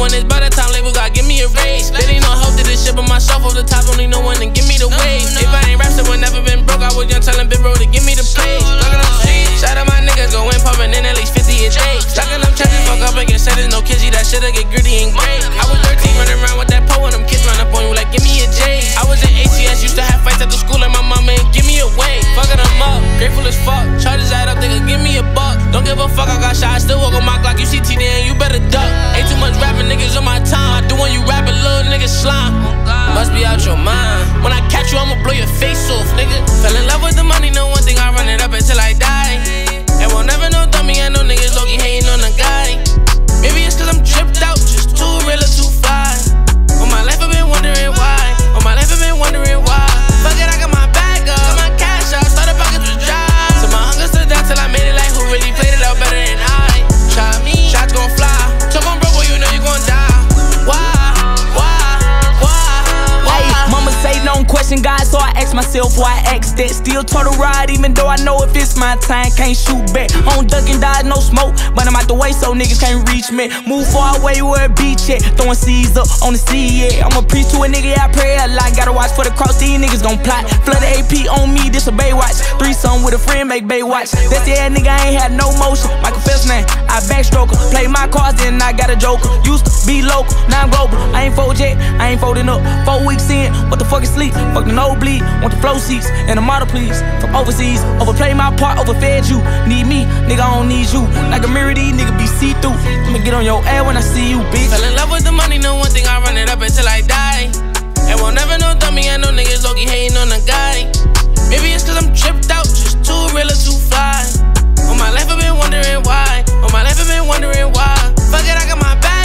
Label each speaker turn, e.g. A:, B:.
A: when it's by the time label God give me a raise. They ain't no help to this shit but myself off the top, only no one to give me the wave. If I ain't rap, so I never been broke, I was young telling Big Bro to give me the page. Looking up streets, shout out my niggas, go in pumping in at least 50 a day. Stocking up checking, fuck up and get said there's no kizzy, that shit'll get gritty and gray. I was 13 running around with that pole and them kids run up on you like give me a J. I was in ATS, used to have fights at the school like my mama and give me a way. Fucking them up, grateful as fuck. Charges add up, they could give me a buck. Don't give a fuck, I got shot, I still walk on my Glock. You see TD and you better duck. Ain't too much rapping niggas on my time. I do when you rapping, little niggas slime. Must be out your mind. When I catch you, I'ma blow your face off, nigga. Fell in love with the money, no one thing I run it up until I die. And won't never know dummy, I know niggas low-key hating on the guy. Maybe it's cause I'm tripped out, just too real or too fly. All my life I've been wondering why. All my life I've been wondering why. Fuck it, I got my bag up, got my cash out, started pockets was dry. So my hunger stood down till I made it like who really played it out better than I. Try me, shots gon' fly. Talk on bro, boy, you know you gon' die. Why?
B: Mama say don't question God, so I ask myself why I ask that. Still told to ride, even though I know if it's my time, can't shoot back. I don't duck and dodge, no smoke, but I'm out the way so niggas can't reach me. Move far away where it beach at, throwing seeds up on the sea, yeah. I'm a priest to a nigga, I pray a lot. Gotta watch for the cross, these niggas gon' plot. Flood the AP on me, this a Baywatch. Threesome with a friend, make Baywatch. That's the ass nigga, I ain't had no motion. Michael Phelps name, I backstroke her. Play my cards, then I got a joker. Used to be local, now I'm global. I ain't fold yet, I ain't folding up. 4 weeks in, what the fuck is sleep? Fuck the nosebleed, want the flow seats and the model please. From overseas, overplay my part, overfed you. Need me, nigga, I don't need you. Like a mirror, these nigga be see-through. I'ma get on your ass when I see you, bitch.
A: Fell in love with the money, no one thing I run it up until I die. And won't never know dummy, I know niggas low-key hating on the guy. Maybe it's cause I'm tripped out, just too real or too fly. All my life I've been wondering why. All my life I've been wondering why. Fuck it, I got my back.